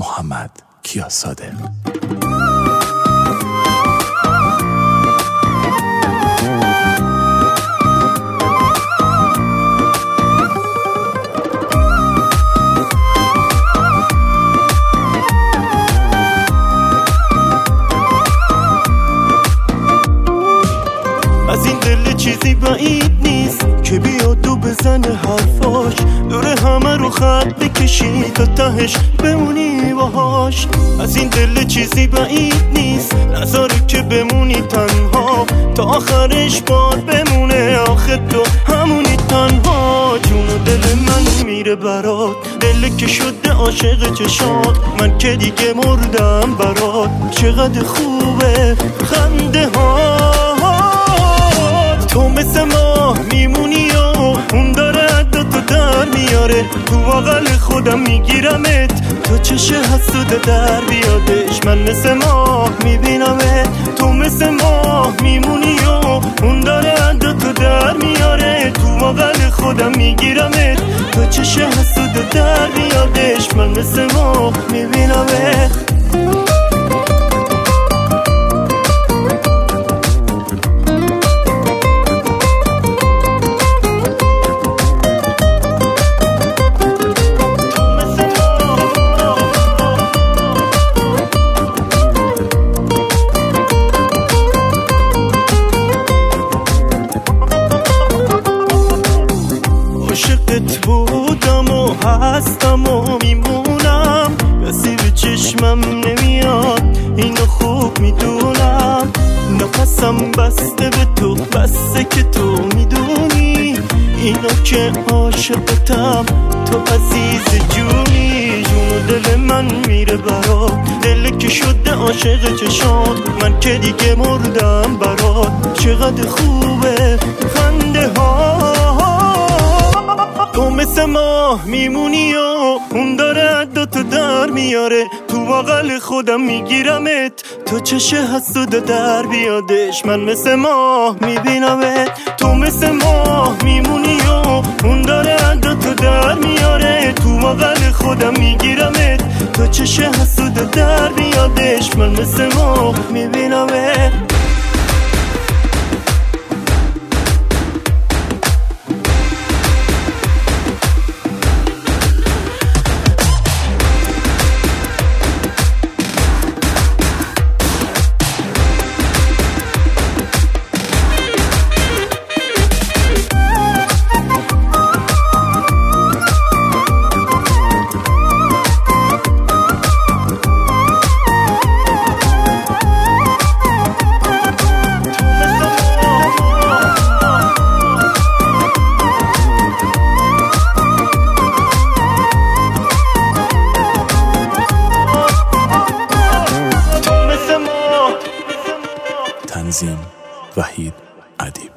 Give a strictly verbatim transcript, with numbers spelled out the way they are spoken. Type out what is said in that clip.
محمد کیاساده. از این دل چیزی بعید نیست که بیاد و بزنه حرفاش، دوره همه رو خط بکشی تا تهش بمونی باهاش. از این دل چیزی بعید نیست نذاره که بمونی تنها، تا آخرش باد بمونه آخه تو همونی تنها. جون و دل من میره برات، دل که شده عاشق چشات، من که دیگه مردم برات. چقدر خوبه خنده ها، تو مثل ماه میمونی و اون داره دوتا در میاره. تو بغل خودم میگیرمت، تو چشه حسوده در بیادش. من مثل ماه میبینمت، تو مثل ماه میمونی و اون داره دوتا در میاره. تو بغل خودم میگیرمت، تو چشه حسوده در بیادش. من مثل ماه میبینمت. عاشقت بودم و هستم و میمونم، کسی به چشمم نمیاد اینو خوب میدونم. نفسم بسته به تو، بسته که تو میدونی اینو که عاشقتم، تو عزیز جونی. جون و دل من میره برات، دل که شده عاشق چشات، من که دیگه مردم برات. چقدر خوبه خنده ها، تو مثل ماه میمونی و اون داره دوتا در میاره. تو بغل خودم میگیرمت، تو چشه حسوده در بیادش. من مثل ماه میبینمت، تو مثل ماه میمونی و اون داره دوتا در میاره. تو بغل خودم میگیرمت، تو چشه حسوده در بیادش. من مثل ماه میبینمت. تنظیم وحید ادیب.